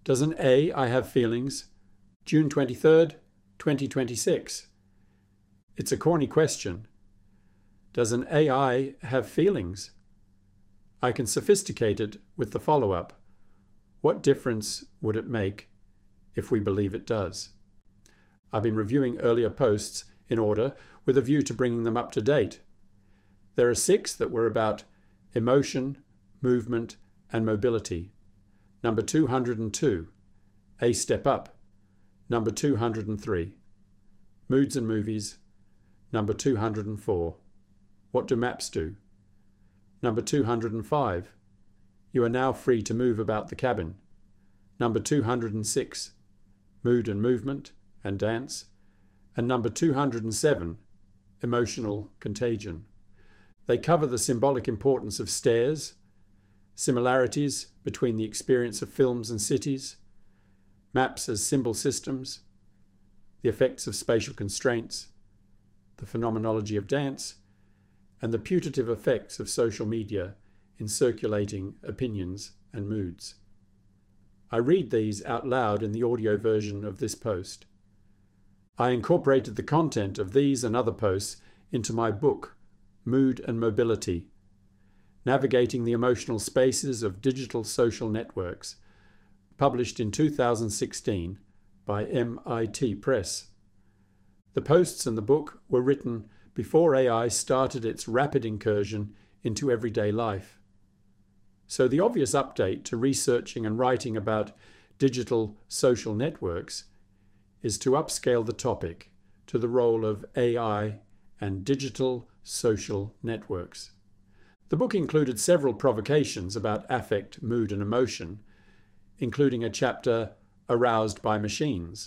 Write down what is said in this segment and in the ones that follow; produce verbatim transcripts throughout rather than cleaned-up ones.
Does an A I have feelings? June twenty-third, twenty twenty-six. It's a corny question. Does an A I have feelings? I can sophisticate it with the follow-up. What difference would it make if we believe it does? I've been reviewing earlier posts in order with a view to bringing them up to date. There are six that were about emotion, movement, and mobility. Number two hundred two, A Step Up. Number two hundred three, Moods and Movies. Number two hundred four, What do maps do? Number two hundred five, You are now free to move about the cabin. Number two hundred six, Mood and Movement and Dance. And number two hundred seven, Emotional Contagion. They cover the symbolic importance of stairs, similarities between the experience of films and cities, maps as symbol systems, the effects of spatial constraints, the phenomenology of dance, and the putative effects of social media in circulating opinions and moods. I read these out loud in the audio version of this post. I incorporated the content of these and other posts into my book, Mood and Mobility, Navigating the Emotional Spaces of Digital Social Networks, published in two thousand sixteen by M I T Press. The posts and the book were written before A I started its rapid incursion into everyday life. So the obvious update to researching and writing about digital social networks is to upscale the topic to the role of A I and digital social networks. The book included several provocations about affect, mood, and emotion, including a chapter Aroused by Machines.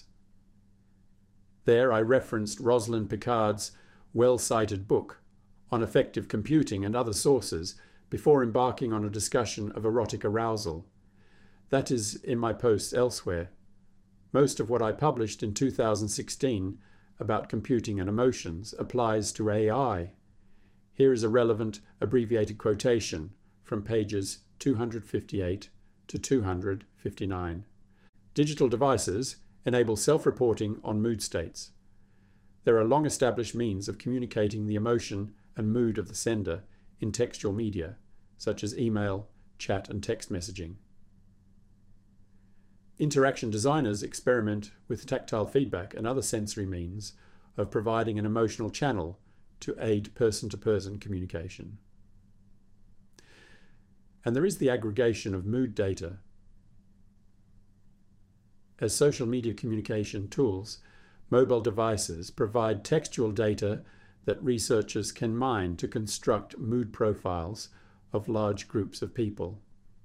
There I referenced Rosalind Picard's well-cited book on effective computing and other sources before embarking on a discussion of erotic arousal. That is in my posts elsewhere. Most of what I published in two thousand sixteen about computing and emotions applies to A I. Here is a relevant abbreviated quotation from pages two hundred fifty-eight to two hundred fifty-nine. Digital devices enable self-reporting on mood states. There are long-established means of communicating the emotion and mood of the sender in textual media, such as email, chat, and text messaging. Interaction designers experiment with tactile feedback and other sensory means of providing an emotional channel to aid person-to-person communication. And there is the aggregation of mood data. As social media communication tools, mobile devices provide textual data that researchers can mine to construct mood profiles of large groups of people.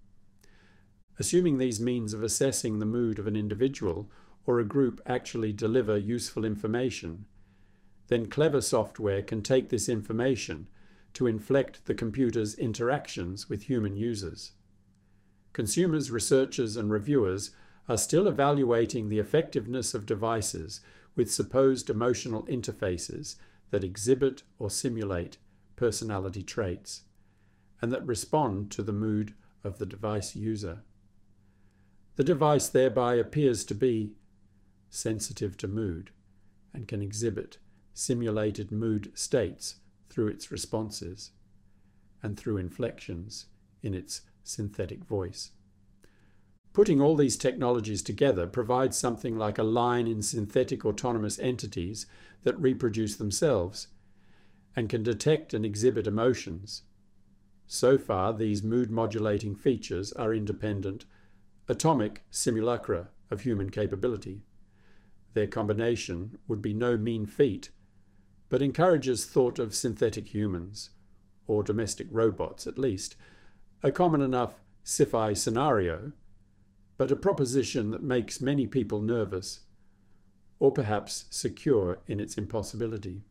Assuming these means of assessing the mood of an individual or a group actually deliver useful information, then clever software can take this information to inflect the computer's interactions with human users. Consumers, researchers, and reviewers are still evaluating the effectiveness of devices with supposed emotional interfaces that exhibit or simulate personality traits, and that respond to the mood of the device user. The device thereby appears to be sensitive to mood and can exhibit simulated mood states through its responses and through inflections in its synthetic voice. Putting all these technologies together provides something like a line in synthetic autonomous entities that reproduce themselves and can detect and exhibit emotions. So far, these mood-modulating features are independent, atomic simulacra of human capability. Their combination would be no mean feat, but encourages thought of synthetic humans, or domestic robots at least, a common enough sci-fi scenario, but a proposition that makes many people nervous, or perhaps secure in its impossibility.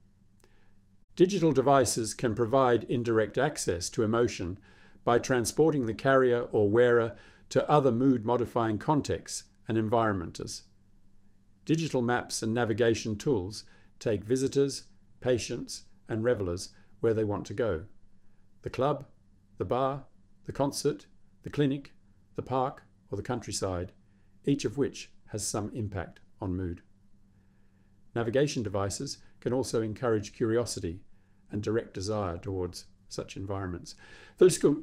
Digital devices can provide indirect access to emotion by transporting the carrier or wearer to other mood-modifying contexts and environments. Digital maps and navigation tools take visitors, patients, and revelers where they want to go. The club, the bar, the concert, the clinic, the park, or the countryside, each of which has some impact on mood. Navigation devices can also encourage curiosity and direct desire towards such environments. Physical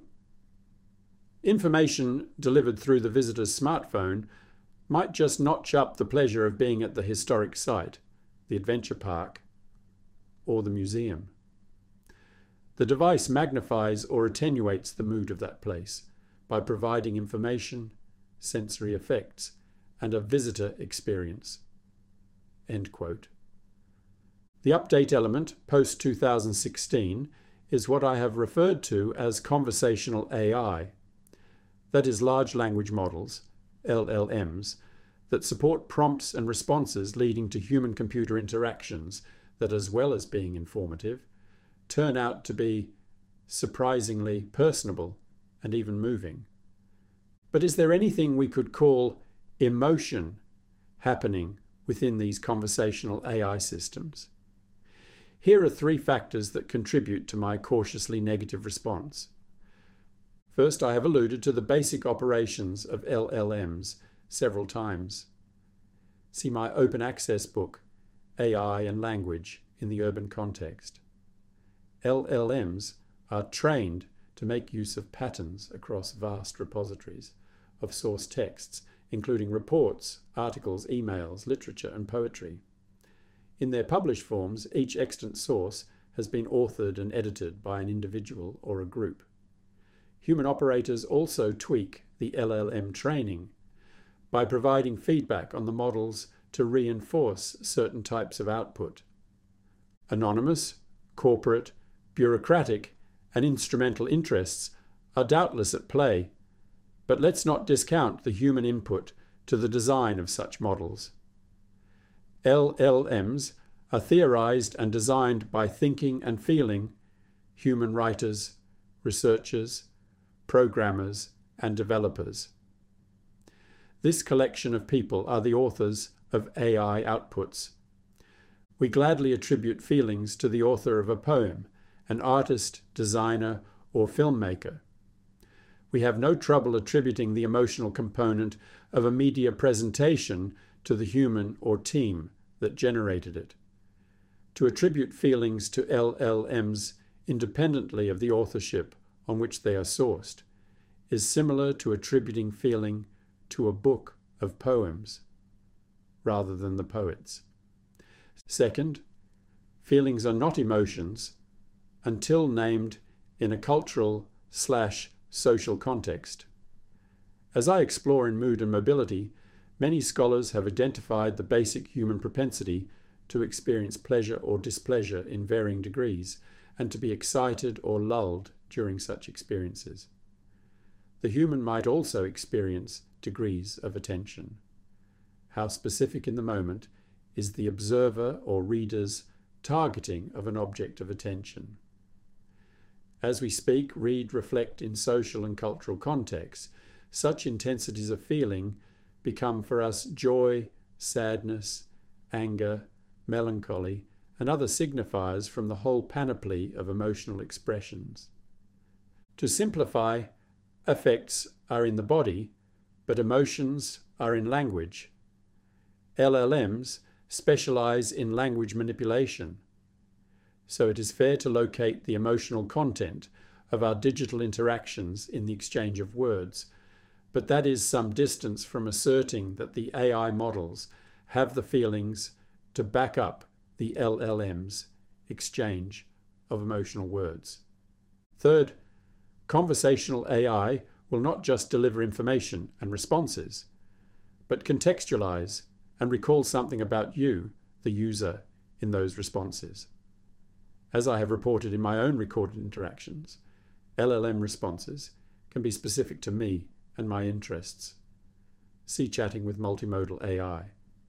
information delivered through the visitor's smartphone might just notch up the pleasure of being at the historic site, the adventure park, or the museum. The device magnifies or attenuates the mood of that place by providing information, sensory effects, and a visitor experience. End quote. The update element post two thousand sixteen is what I have referred to as conversational A I. That is, large language models, L L Ms, that support prompts and responses leading to human-computer interactions that, as well as being informative, turn out to be surprisingly personable and even moving. But is there anything we could call emotion happening within these conversational A I systems? Here are three factors that contribute to my cautiously negative response. First, I have alluded to the basic operations of L L Ms several times. See my open access book, A I and Language in the Urban Context. L L Ms are trained to make use of patterns across vast repositories of source texts, including reports, articles, emails, literature, and poetry. In their published forms, each extant source has been authored and edited by an individual or a group. Human operators also tweak the L L M training by providing feedback on the models to reinforce certain types of output. Anonymous, corporate, bureaucratic, and instrumental interests are doubtless at play, but let's not discount the human input to the design of such models. L L Ms are theorized and designed by thinking and feeling human writers, researchers, programmers, and developers. This collection of people are the authors of A I outputs. We gladly attribute feelings to the author of a poem, an artist, designer, or filmmaker. We have no trouble attributing the emotional component of a media presentation to the human or team that generated it. To attribute feelings to L L Ms independently of the authorship on which they are sourced is similar to attributing feeling to a book of poems rather than the poets. Second, feelings are not emotions until named in a cultural slash social context. As I explore in Mood and Mobility, many scholars have identified the basic human propensity to experience pleasure or displeasure in varying degrees and to be excited or lulled during such experiences. The human might also experience degrees of attention. How specific in the moment is the observer or reader's targeting of an object of attention? As we speak, read, reflect in social and cultural contexts, such intensities of feeling become for us joy, sadness, anger, melancholy, and other signifiers from the whole panoply of emotional expressions. To simplify, affects are in the body, but emotions are in language. L L Ms specialize in language manipulation, so it is fair to locate the emotional content of our digital interactions in the exchange of words, but that is some distance from asserting that the A I models have the feelings to back up the L L M's exchange of emotional words. Third, conversational A I will not just deliver information and responses, but contextualize and recall something about you, the user, in those responses. As I have reported in my own recorded interactions, L L M responses can be specific to me and my interests. See Chatting with Multimodal A I.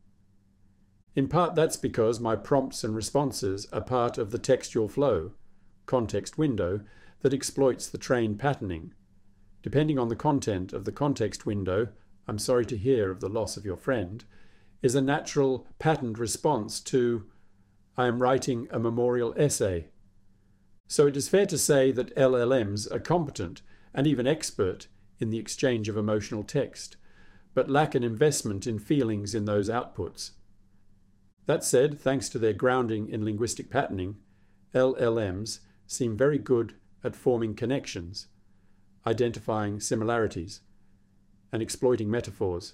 In part, that's because my prompts and responses are part of the textual flow, context window, that exploits the trained patterning. Depending on the content of the context window, I'm sorry to hear of the loss of your friend, is a natural patterned response to, I am writing a memorial essay. So it is fair to say that L L Ms are competent and even expert in the exchange of emotional text, but lack an investment in feelings in those outputs. That said, thanks to their grounding in linguistic patterning, L L Ms seem very good at forming connections, identifying similarities, and exploiting metaphors.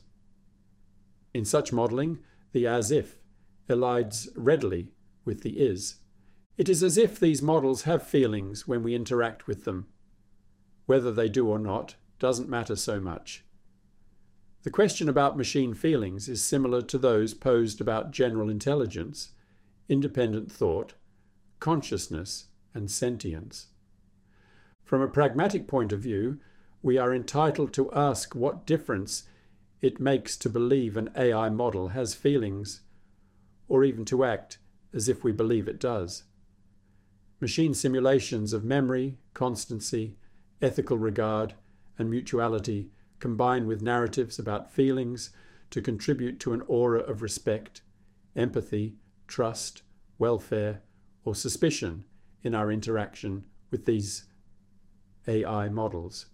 In such modelling, the as-if elides readily with the is. It is as if these models have feelings when we interact with them. Whether they do or not doesn't matter so much. The question about machine feelings is similar to those posed about general intelligence, independent thought, consciousness, and sentience. From a pragmatic point of view, we are entitled to ask what difference it makes to believe an A I model has feelings, or even to act as if we believe it does. Machine simulations of memory, constancy, ethical regard, and mutuality combine with narratives about feelings to contribute to an aura of respect, empathy, trust, welfare, or suspicion in our interaction with these A I models.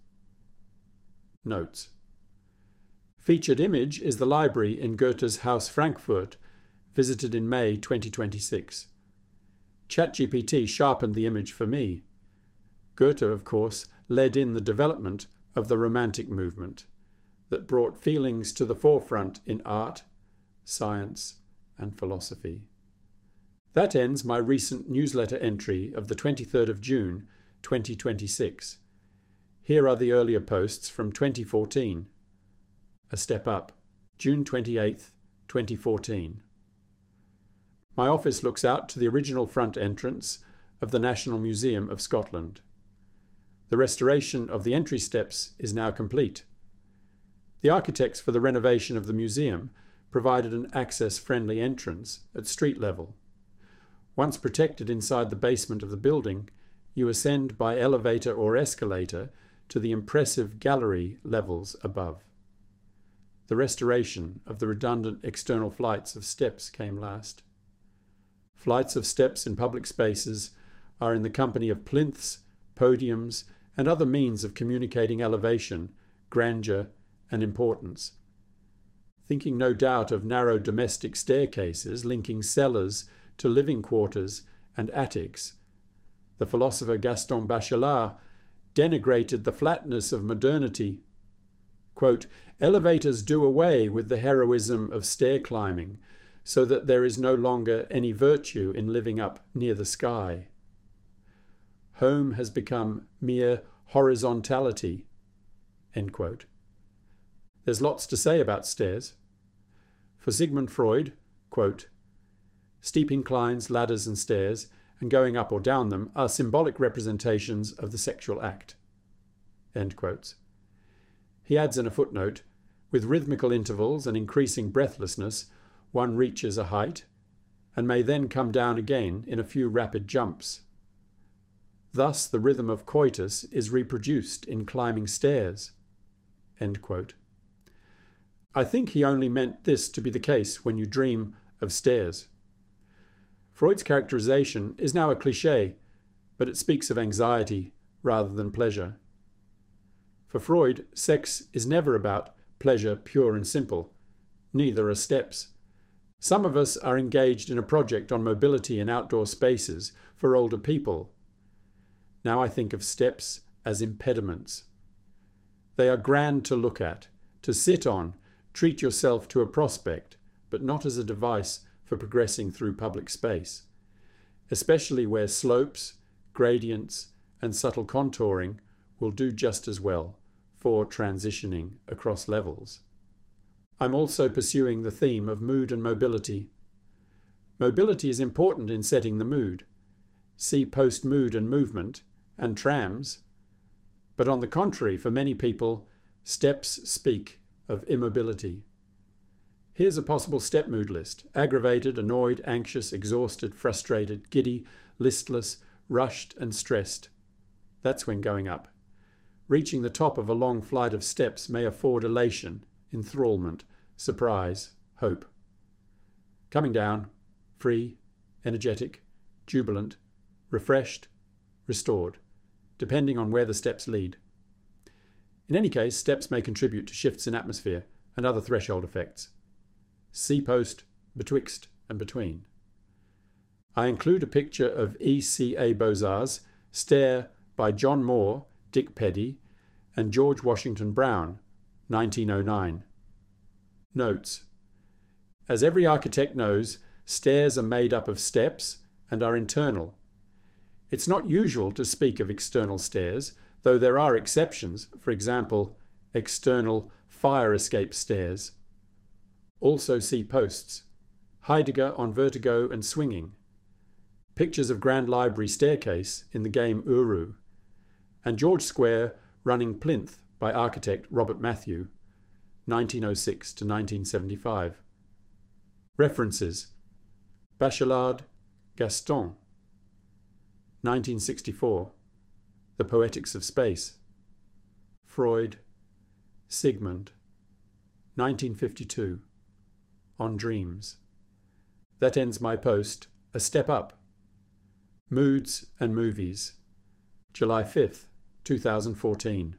Notes. Featured image is the library in Goethe's Haus Frankfurt, visited in May twenty twenty-six. ChatGPT sharpened the image for me. Goethe, of course, led in the development of the Romantic movement that brought feelings to the forefront in art, science, and philosophy. That ends my recent newsletter entry of the twenty-third of June, twenty twenty-six. Here are the earlier posts from twenty fourteen. A step up, June twenty-eighth, twenty fourteen. My office looks out to the original front entrance of the National Museum of Scotland. The restoration of the entry steps is now complete. The architects for the renovation of the museum provided an access-friendly entrance at street level. Once protected inside the basement of the building, you ascend by elevator or escalator to the impressive gallery levels above. The restoration of the redundant external flights of steps came last. Flights of steps in public spaces are in the company of plinths, podiums, and other means of communicating elevation, grandeur, and importance. Thinking no doubt of narrow domestic staircases linking cellars to living quarters and attics, the philosopher Gaston Bachelard denigrated the flatness of modernity. Quote, "Elevators do away with the heroism of stair climbing, so that there is no longer any virtue in living up near the sky. Home has become mere horizontality." End quote. There's lots to say about stairs. For Sigmund Freud, quote, "Steep inclines, ladders and stairs, and going up or down them are symbolic representations of the sexual act." End quotes. He adds in a footnote, "With rhythmical intervals and increasing breathlessness, one reaches a height, and may then come down again in a few rapid jumps. Thus the rhythm of coitus is reproduced in climbing stairs." End quote. I think he only meant this to be the case when you dream of stairs. Freud's characterization is now a cliché, but it speaks of anxiety rather than pleasure. For Freud, sex is never about pleasure pure and simple. Neither are steps. Some of us are engaged in a project on mobility in outdoor spaces for older people. Now I think of steps as impediments. They are grand to look at, to sit on, treat yourself to a prospect, but not as a device for progressing through public space, especially where slopes, gradients, and subtle contouring will do just as well for transitioning across levels. I'm also pursuing the theme of mood and mobility. Mobility is important in setting the mood. See Post-Mood and Movement and Trams. But on the contrary, for many people, steps speak of immobility. Here's a possible step mood list: aggravated, annoyed, anxious, exhausted, frustrated, giddy, listless, rushed, and stressed. That's when going up. Reaching the top of a long flight of steps may afford elation, enthrallment, surprise, hope. Coming down, free, energetic, jubilant, refreshed, restored, depending on where the steps lead. In any case, steps may contribute to shifts in atmosphere and other threshold effects. See post betwixt and between. I include a picture of E C A Beaux-Arts Stair by John Moore, Dick Peddy, and George Washington Brown, nineteen oh nine. Notes. As every architect knows, stairs are made up of steps and are internal. It's not usual to speak of external stairs, though there are exceptions, for example, external fire escape stairs. Also see posts. Heidegger on vertigo and swinging. Pictures of Grand Library staircase in the game Uru. And George Square running plinth by architect Robert Matthew, nineteen oh six to nineteen seventy-five. References. Bachelard, Gaston. nineteen sixty-four. The Poetics of Space. Freud, Sigmund. nineteen fifty-two. On Dreams. That ends my post. A Step Up. Moods and Movies. July fifth, two thousand fourteen.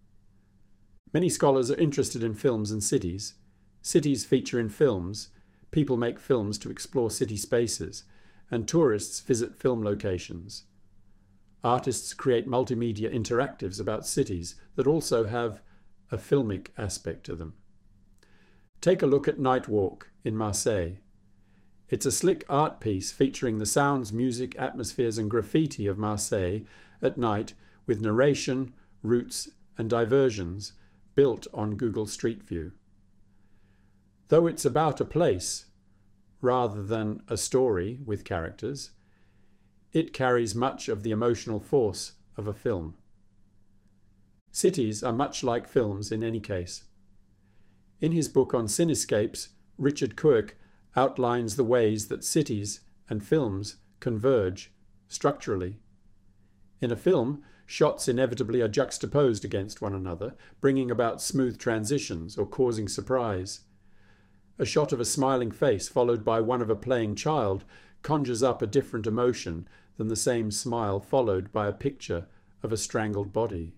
Many scholars are interested in films and cities. Cities feature in films. People make films to explore city spaces, and tourists visit film locations. Artists create multimedia interactives about cities that also have a filmic aspect to them. Take a look at Night Walk in Marseille. It's a slick art piece featuring the sounds, music, atmospheres and graffiti of Marseille at night with narration, routes and diversions built on Google Street View. Though it's about a place, rather than a story with characters, it carries much of the emotional force of a film. Cities are much like films in any case. In his book on cinescapes, Richard Quirk outlines the ways that cities and films converge structurally. In a film, shots inevitably are juxtaposed against one another, bringing about smooth transitions or causing surprise. A shot of a smiling face followed by one of a playing child conjures up a different emotion than the same smile followed by a picture of a strangled body.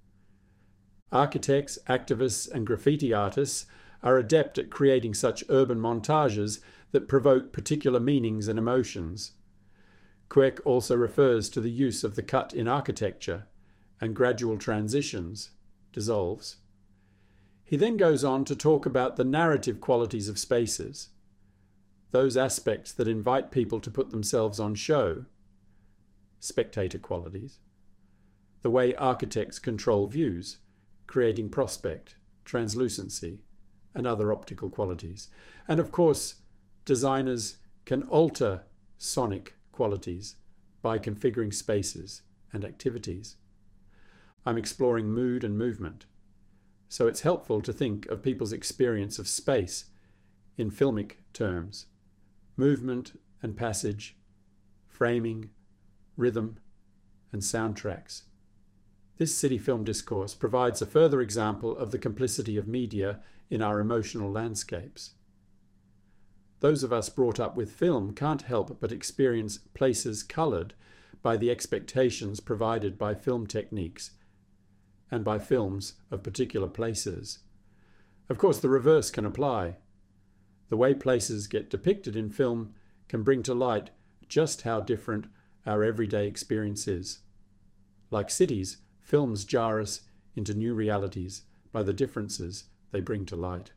Architects, activists and graffiti artists are adept at creating such urban montages that provoke particular meanings and emotions. Quirk also refers to the use of the cut in architecture and gradual transitions, dissolves. He then goes on to talk about the narrative qualities of spaces, those aspects that invite people to put themselves on show, spectator qualities, the way architects control views, creating prospect, translucency, and other optical qualities. And of course, designers can alter sonic qualities by configuring spaces and activities. I'm exploring mood and movement, so it's helpful to think of people's experience of space in filmic terms: movement and passage, framing, rhythm, and soundtracks. This city film discourse provides a further example of the complicity of media in our emotional landscapes. Those of us brought up with film can't help but experience places coloured by the expectations provided by film techniques and by films of particular places. Of course, the reverse can apply. The way places get depicted in film can bring to light just how different our everyday experience is. Like cities, films jar us into new realities by the differences they bring to light.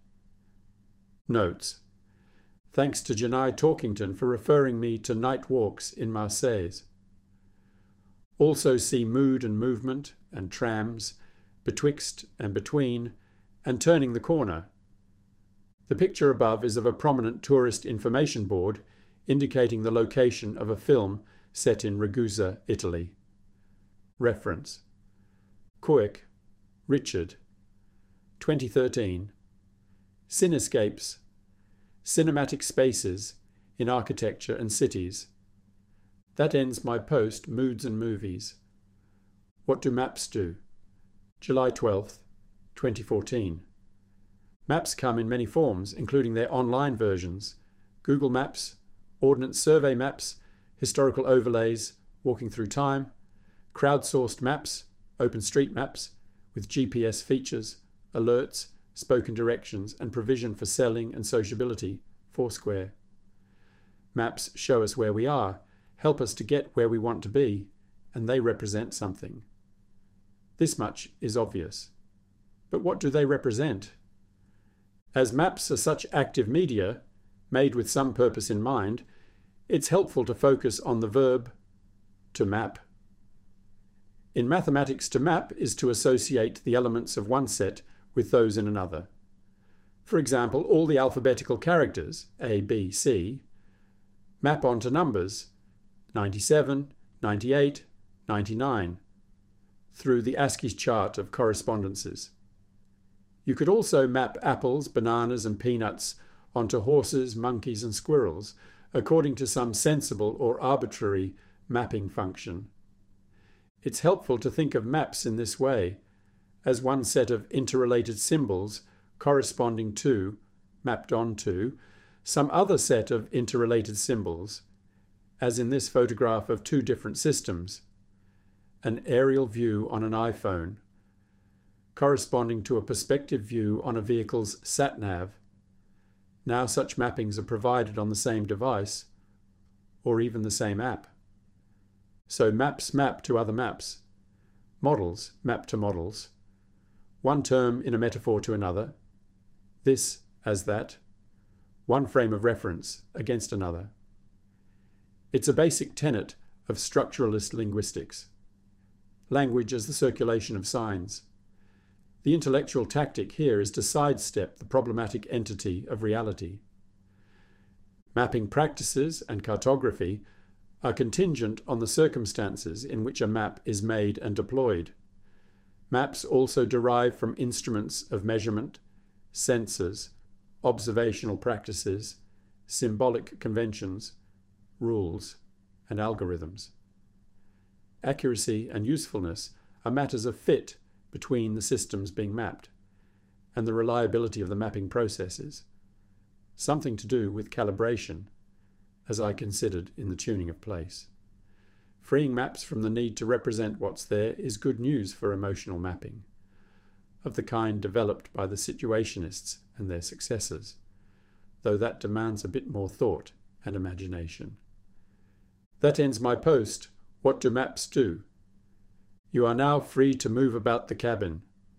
Notes. Thanks to Janai Talkington for referring me to Night Walks in Marseille. Also see Mood and Movement and Trams, Betwixt and Between, and Turning the Corner. The picture above is of a prominent tourist information board indicating the location of a film set in Ragusa, Italy. Reference. Quirk, Richard. twenty thirteen. Cinescapes. Cinematic Spaces in Architecture and Cities. That ends my post, Moods and Movies. What do maps do? July twelfth, twenty fourteen. Maps come in many forms, including their online versions: Google Maps, Ordnance Survey maps, historical overlays, walking through time, crowdsourced maps, OpenStreetMaps, with G P S features, alerts, spoken directions, and provision for selling and sociability, Foursquare. Maps show us where we are, help us to get where we want to be, and they represent something. This much is obvious. But what do they represent? As maps are such active media, made with some purpose in mind, it's helpful to focus on the verb to map. In mathematics, to map is to associate the elements of one set with those in another. For example, all the alphabetical characters, A, B, C, map onto numbers ninety-seven, ninety-eight, ninety-nine, through the ASCII chart of correspondences. You could also map apples, bananas, and peanuts onto horses, monkeys, and squirrels, according to some sensible or arbitrary mapping function. It's helpful to think of maps in this way, as one set of interrelated symbols corresponding to, mapped onto, some other set of interrelated symbols, as in this photograph of two different systems, an aerial view on an iPhone, corresponding to a perspective view on a vehicle's sat-nav. Now such mappings are provided on the same device, or even the same app. So maps map to other maps. Models map to models. One term in a metaphor to another. This as that. One frame of reference against another. It's a basic tenet of structuralist linguistics. Language as the circulation of signs. The intellectual tactic here is to sidestep the problematic entity of reality. Mapping practices and cartography are contingent on the circumstances in which a map is made and deployed. Maps also derive from instruments of measurement, sensors, observational practices, symbolic conventions, rules, and algorithms. Accuracy and usefulness are matters of fit between the systems being mapped, and the reliability of the mapping processes, something to do with calibration, as I considered in the tuning of place. Freeing maps from the need to represent what's there is good news for emotional mapping, of the kind developed by the situationists and their successors, though that demands a bit more thought and imagination. That ends my post, What Do Maps Do? You are now free to move about the cabin.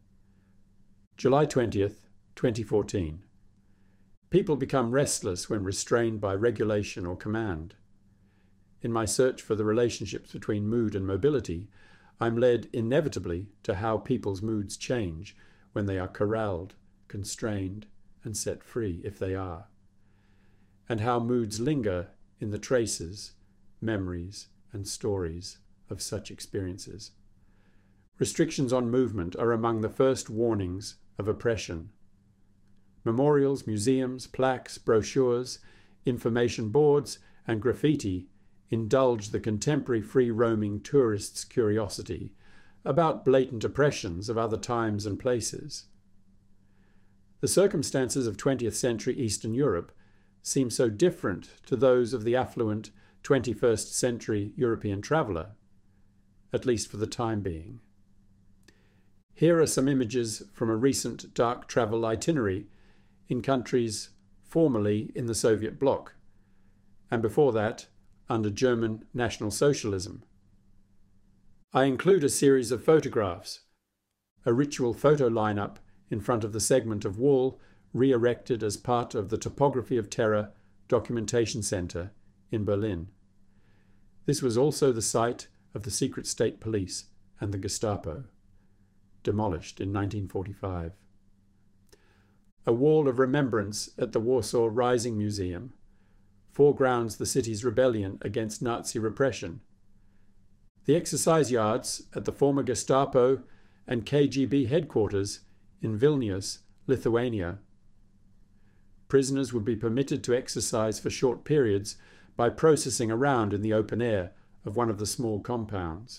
July twentieth, twenty fourteen. People become restless when restrained by regulation or command. In my search for the relationships between mood and mobility, I'm led inevitably to how people's moods change when they are corralled, constrained, and set free, if they are, and how moods linger in the traces, memories, and stories of such experiences. Restrictions on movement are among the first warnings of oppression. Memorials, museums, plaques, brochures, information boards, and graffiti indulge the contemporary free-roaming tourist's curiosity about blatant oppressions of other times and places. The circumstances of twentieth century Eastern Europe seem so different to those of the affluent twenty-first century European traveller, at least for the time being. Here are some images from a recent dark travel itinerary in countries formerly in the Soviet bloc, and before that, under German National Socialism. I include a series of photographs, a ritual photo lineup in front of the segment of wall re-erected as part of the Topography of Terror Documentation Center in Berlin. This was also the site of the secret state police and the Gestapo, demolished in nineteen forty-five. A wall of remembrance at the Warsaw Rising Museum foregrounds the city's rebellion against Nazi repression. The exercise yards at the former Gestapo and K G B headquarters in Vilnius, Lithuania. Prisoners would be permitted to exercise for short periods by processing around in the open air of one of the small compounds.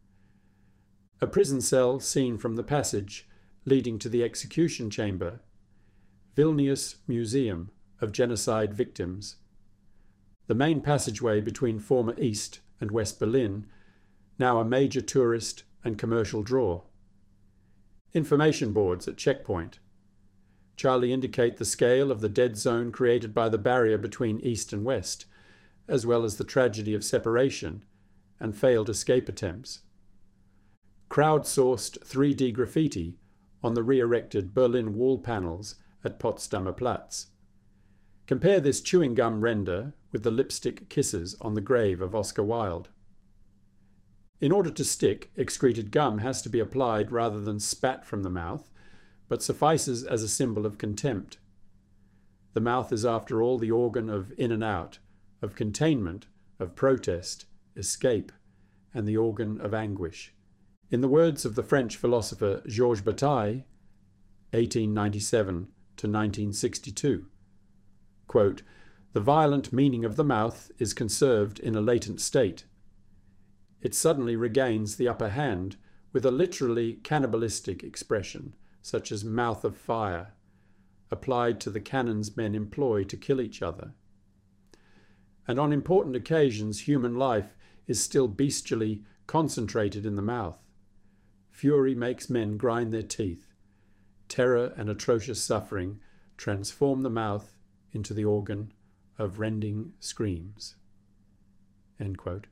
A prison cell seen from the passage leading to the execution chamber. Vilnius Museum of Genocide Victims. The main passageway between former East and West Berlin, now a major tourist and commercial draw. Information boards at checkpoint. Charlie indicate the scale of the dead zone created by the barrier between East and West, as well as the tragedy of separation and failed escape attempts. Crowdsourced three D graffiti on the re-erected Berlin wall panels at Potsdamer Platz. Compare this chewing gum render with the lipstick kisses on the grave of Oscar Wilde. In order to stick, excreted gum has to be applied rather than spat from the mouth, but suffices as a symbol of contempt. The mouth is, after all, the organ of in and out, of containment, of protest, escape, and the organ of anguish. In the words of the French philosopher Georges Bataille, eighteen ninety-seven to nineteen sixty-two, quote, "The violent meaning of the mouth is conserved in a latent state. It suddenly regains the upper hand with a literally cannibalistic expression, such as mouth of fire, applied to the cannons men employ to kill each other. And on important occasions human life is still bestially concentrated in the mouth. Fury makes men grind their teeth. Terror and atrocious suffering transform the mouth into the organ of rending screams." End quote.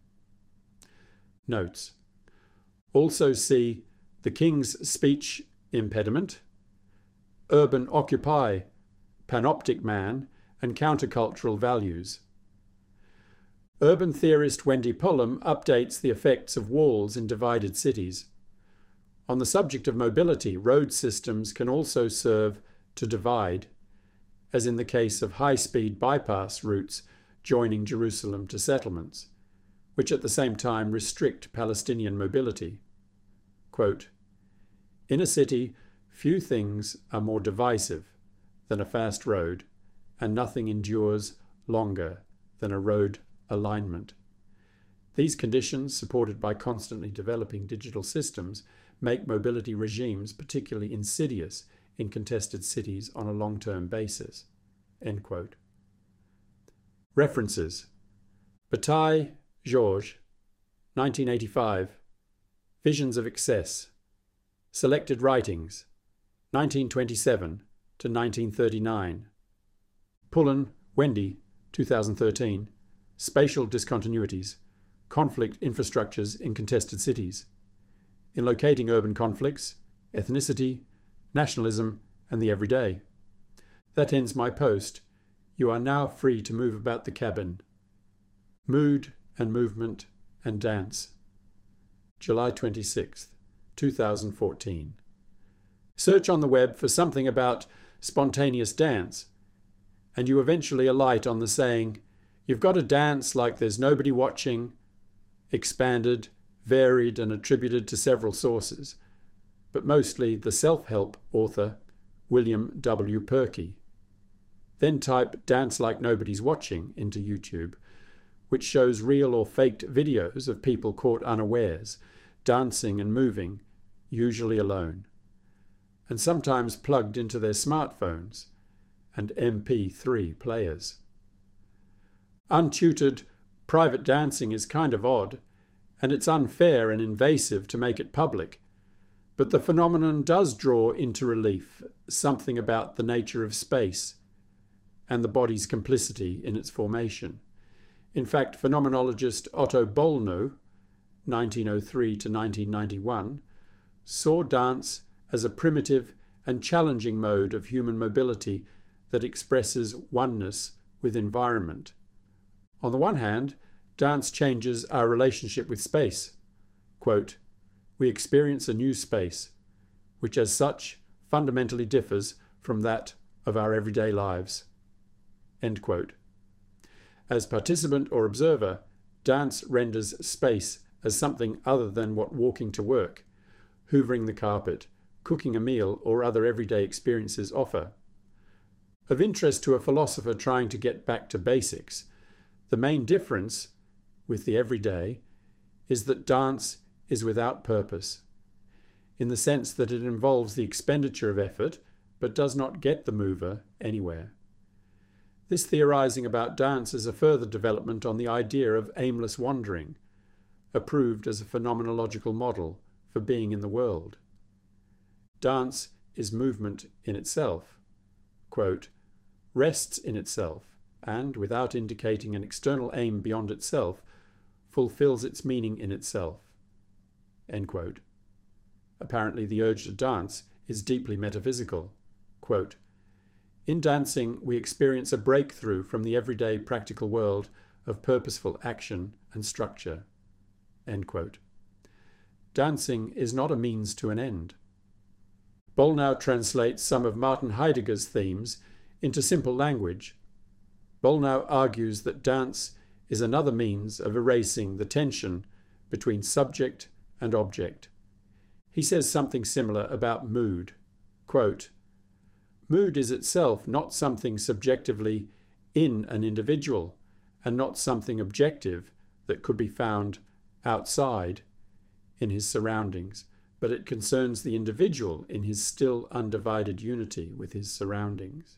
Notes. Also see the King's Speech Impediment, Urban Occupy, Panoptic Man, and Countercultural Values. Urban theorist Wendy Pullum updates the effects of walls in divided cities. On the subject of mobility, road systems can also serve to divide, as in the case of high-speed bypass routes joining Jerusalem to settlements, which at the same time restrict Palestinian mobility. Quote, "In a city, few things are more divisive than a fast road, and nothing endures longer than a road alignment. These conditions, supported by constantly developing digital systems, make mobility regimes particularly insidious in contested cities on a long-term basis." End quote. References. Bataille, Georges, nineteen eighty-five, Visions of Excess. Selected Writings, nineteen twenty-seven to nineteen thirty-nine. Pullum, Wendy, two thousand thirteen, Spatial Discontinuities, Conflict Infrastructures in Contested Cities. In Locating Urban Conflicts, Ethnicity, Nationalism, and the Everyday. That ends my post. You are now free to move about the cabin. Mood and Movement and Dance. July twenty-sixth, two thousand fourteen. Search on the web for something about spontaneous dance, and you eventually alight on the saying, "You've got to dance like there's nobody watching," expanded, varied, and attributed to several sources, but mostly the self-help author William W. Perky. Then type "dance like nobody's watching" into YouTube, which shows real or faked videos of people caught unawares, dancing and moving, usually alone, and sometimes plugged into their smartphones and M P three players. Untutored, private dancing is kind of odd, and it's unfair and invasive to make it public, but the phenomenon does draw into relief something about the nature of space and the body's complicity in its formation. In fact, phenomenologist Otto Bollnow, nineteen oh three to nineteen ninety-one, saw dance as a primitive and challenging mode of human mobility that expresses oneness with environment. On the one hand, dance changes our relationship with space. Quote, "We experience a new space, which as such fundamentally differs from that of our everyday lives." End quote. As participant or observer, dance renders space as something other than what walking to work, hoovering the carpet, cooking a meal, or other everyday experiences offer. Of interest to a philosopher trying to get back to basics, the main difference with the everyday is that dance is without purpose, in the sense that it involves the expenditure of effort but does not get the mover anywhere. This theorizing about dance is a further development on the idea of aimless wandering, approved as a phenomenological model for being in the world. Dance is movement in itself, quote, rests in itself and, without indicating an external aim beyond itself, fulfills its meaning in itself, end quote. Apparently the urge to dance is deeply metaphysical. Quote, in dancing, we experience a breakthrough from the everyday practical world of purposeful action and structure, end quote. Dancing is not a means to an end. Bollnow translates some of Martin Heidegger's themes into simple language. Bollnow argues that dance is another means of erasing the tension between subject and object. He says something similar about mood. Quote, mood is itself not something subjectively in an individual and not something objective that could be found outside in his surroundings, but it concerns the individual in his still undivided unity with his surroundings.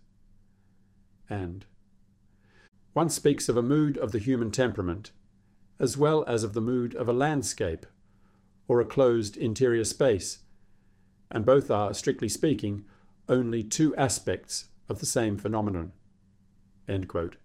And one speaks of a mood of the human temperament, as well as of the mood of a landscape or a closed interior space, and both are, strictly speaking, only two aspects of the same phenomenon. End quote.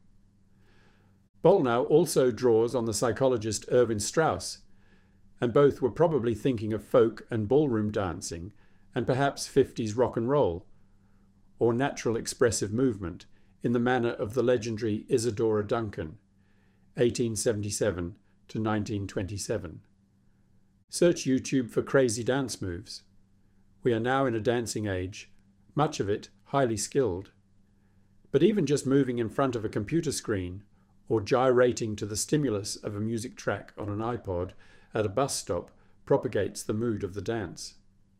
Bollnow also draws on the psychologist Erwin Strauss, and both were probably thinking of folk and ballroom dancing, and perhaps fifties rock and roll, or natural expressive movement in the manner of the legendary Isadora Duncan, eighteen seventy-seven to nineteen twenty-seven. Search YouTube for crazy dance moves. We are now in a dancing age, much of it highly skilled. But even just moving in front of a computer screen or gyrating to the stimulus of a music track on an iPod at a bus stop propagates the mood of the dance.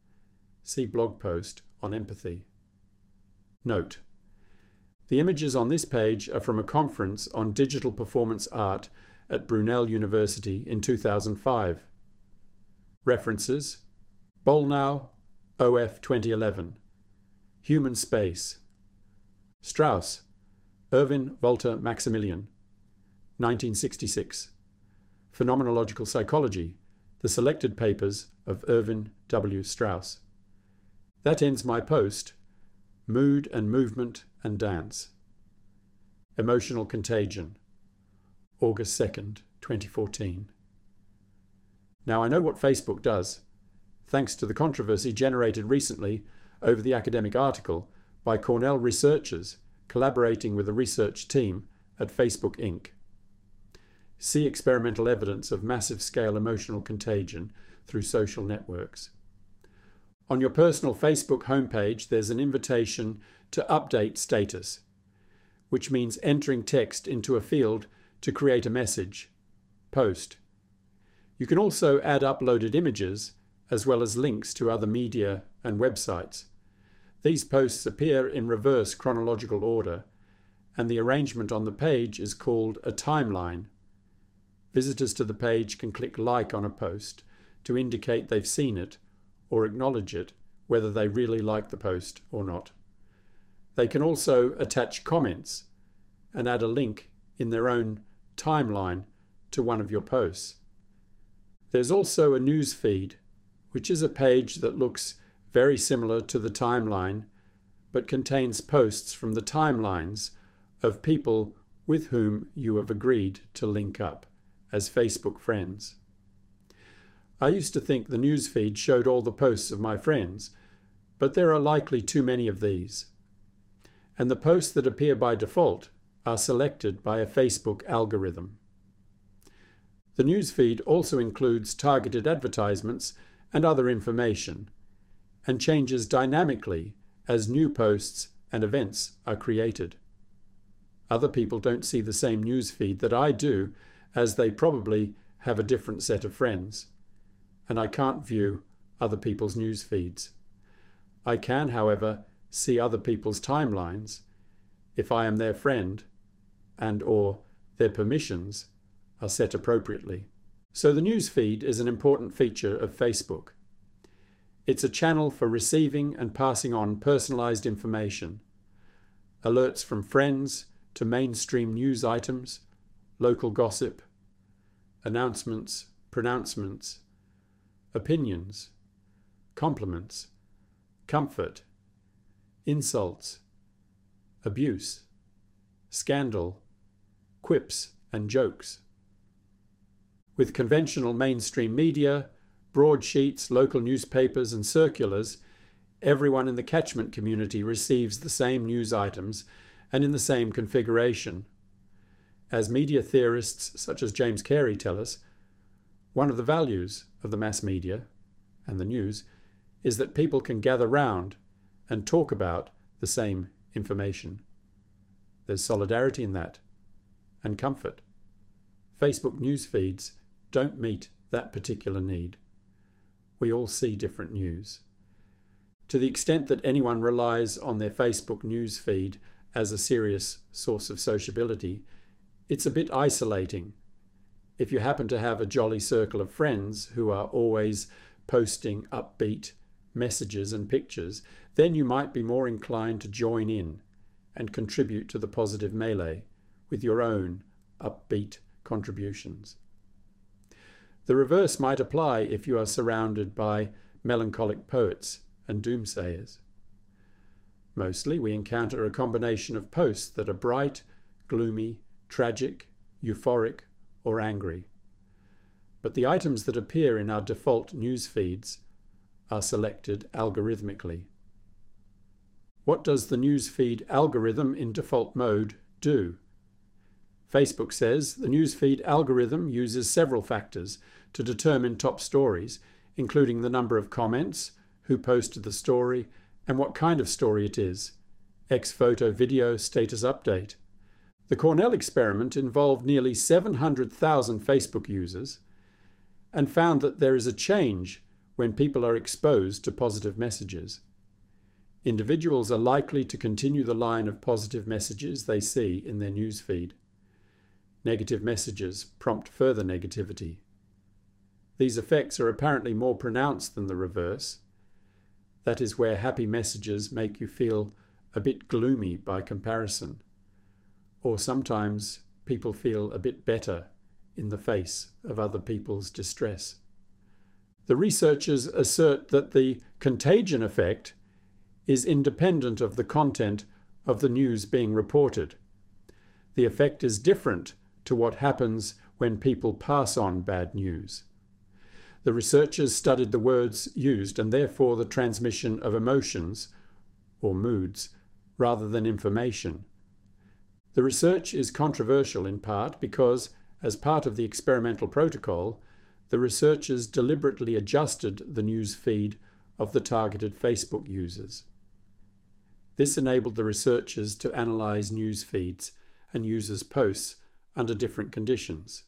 See blog post on empathy. Note: the images on this page are from a conference on digital performance art at Brunel University in two thousand five. References: Bollnow, O F twenty eleven. Human Space. Strauss, Erwin Walter Maximilian, nineteen sixty-six. Phenomenological Psychology, the selected papers of Erwin W. Strauss. That ends my post, Mood and Movement and Dance. Emotional Contagion, August second, twenty fourteen. Now I know what Facebook does, thanks to the controversy generated recently over the academic article by Cornell researchers collaborating with a research team at Facebook Incorporated. See experimental evidence of massive-scale emotional contagion through social networks. On your personal Facebook homepage, there's an invitation to update status, which means entering text into a field to create a message, post. You can also add uploaded images, as well as links to other media and websites. These posts appear in reverse chronological order, and the arrangement on the page is called a timeline. Visitors to the page can click like on a post to indicate they've seen it or acknowledge it, whether they really like the post or not. They can also attach comments and add a link in their own timeline to one of your posts. There's also a news feed, which is a page that looks very similar to the timeline, but contains posts from the timelines of people with whom you have agreed to link up as Facebook friends. I used to think the newsfeed showed all the posts of my friends, but there are likely too many of these. And the posts that appear by default are selected by a Facebook algorithm. The newsfeed also includes targeted advertisements and other information, and changes dynamically as new posts and events are created. Other people don't see the same newsfeed that I do, as they probably have a different set of friends, and I can't view other people's news feeds. I can, however, see other people's timelines if I am their friend and or their permissions are set appropriately. So the news feed is an important feature of Facebook. It's a channel for receiving and passing on personalized information, alerts from friends to mainstream news items, local gossip, announcements, pronouncements, opinions, compliments, comfort, insults, abuse, scandal, quips and jokes. With conventional mainstream media, broadsheets, local newspapers and circulars, everyone in the catchment community receives the same news items and in the same configuration. As media theorists such as James Carey tell us, one of the values of the mass media and the news is that people can gather round and talk about the same information. There's solidarity in that, and comfort. Facebook news feeds don't meet that particular need. We all see different news. To the extent that anyone relies on their Facebook news feed as a serious source of sociability, it's a bit isolating. If you happen to have a jolly circle of friends who are always posting upbeat messages and pictures, then you might be more inclined to join in and contribute to the positive melee with your own upbeat contributions. The reverse might apply if you are surrounded by melancholic poets and doomsayers. Mostly we encounter a combination of posts that are bright, gloomy, tragic, euphoric, or angry. But the items that appear in our default news feeds are selected algorithmically. What does the newsfeed algorithm in default mode do? Facebook says the newsfeed algorithm uses several factors to determine top stories, including the number of comments, who posted the story, and what kind of story it is. X photo, video, status update. The Cornell experiment involved nearly seven hundred thousand Facebook users and found that there is a change when people are exposed to positive messages. Individuals are likely to continue the line of positive messages they see in their newsfeed. Negative messages prompt further negativity. These effects are apparently more pronounced than the reverse. That is where happy messages make you feel a bit gloomy by comparison. Or sometimes people feel a bit better in the face of other people's distress. The researchers assert that the contagion effect is independent of the content of the news being reported. The effect is different to what happens when people pass on bad news. The researchers studied the words used and therefore the transmission of emotions, or moods, rather than information. The research is controversial in part because, as part of the experimental protocol, the researchers deliberately adjusted the news feed of the targeted Facebook users. This enabled the researchers to analyze news feeds and users' posts under different conditions.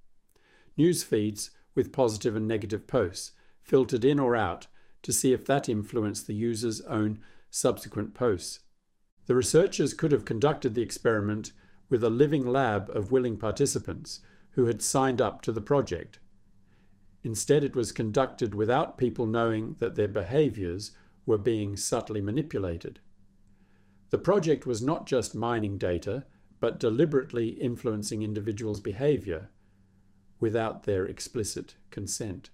News feeds with positive and negative posts filtered in or out to see if that influenced the user's own subsequent posts. The researchers could have conducted the experiment with a living lab of willing participants who had signed up to the project. Instead, it was conducted without people knowing that their behaviors were being subtly manipulated. The project was not just mining data, but deliberately influencing individuals' behavior without their explicit consent.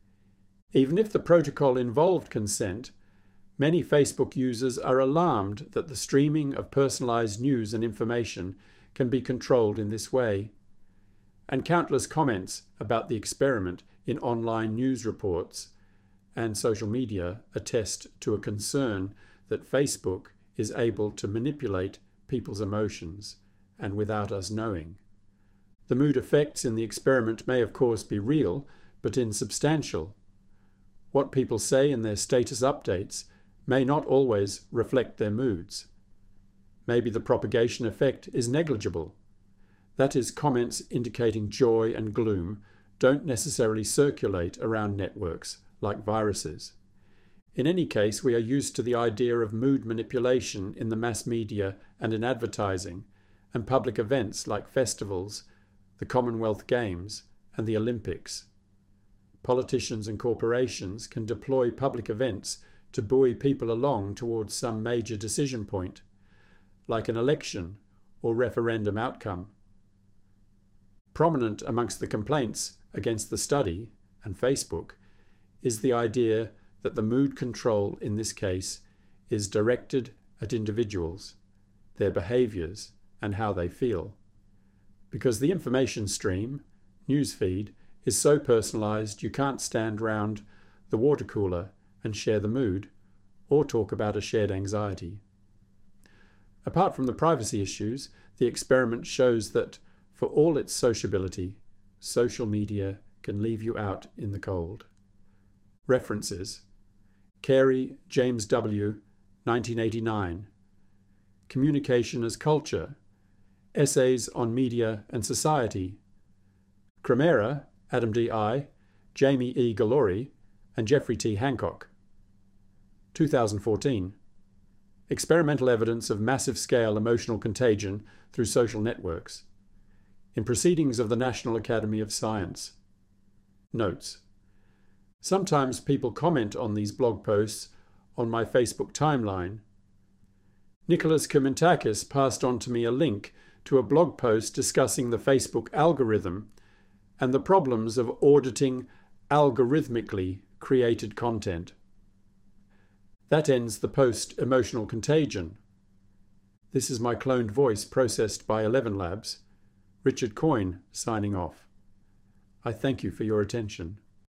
Even if the protocol involved consent, many Facebook users are alarmed that the streaming of personalized news and information can be controlled in this way. And countless comments about the experiment in online news reports and social media attest to a concern that Facebook is able to manipulate people's emotions, and without us knowing. The mood effects in the experiment may of course be real, but insubstantial. What people say in their status updates may not always reflect their moods. Maybe the propagation effect is negligible. That is, comments indicating joy and gloom don't necessarily circulate around networks like viruses. In any case, we are used to the idea of mood manipulation in the mass media and in advertising, and public events like festivals, the Commonwealth Games, and the Olympics. Politicians and corporations can deploy public events to buoy people along towards some major decision point, like an election or referendum outcome. Prominent amongst the complaints against the study and Facebook is the idea that the mood control in this case is directed at individuals. their behaviours, and how they feel. Because the information stream, newsfeed, is so personalised you can't stand round the water cooler and share the mood, or talk about a shared anxiety. Apart from the privacy issues, the experiment shows that, for all its sociability, social media can leave you out in the cold. References: Carey, James W., nineteen eighty-nine. Communication as Culture, Essays on Media and Society. Cremera, Adam D I, Jamie E. Galori, and Jeffrey T. Hancock. two thousand fourteen. Experimental Evidence of Massive-Scale Emotional Contagion Through Social Networks. In Proceedings of the National Academy of Science. Notes: Sometimes people comment on these blog posts on my Facebook timeline. Nicholas Komentakis passed on to me a link to a blog post discussing the Facebook algorithm and the problems of auditing algorithmically created content. That ends the post Emotional Contagion. This is my cloned voice processed by Eleven Labs. Richard Coyne signing off. I thank you for your attention.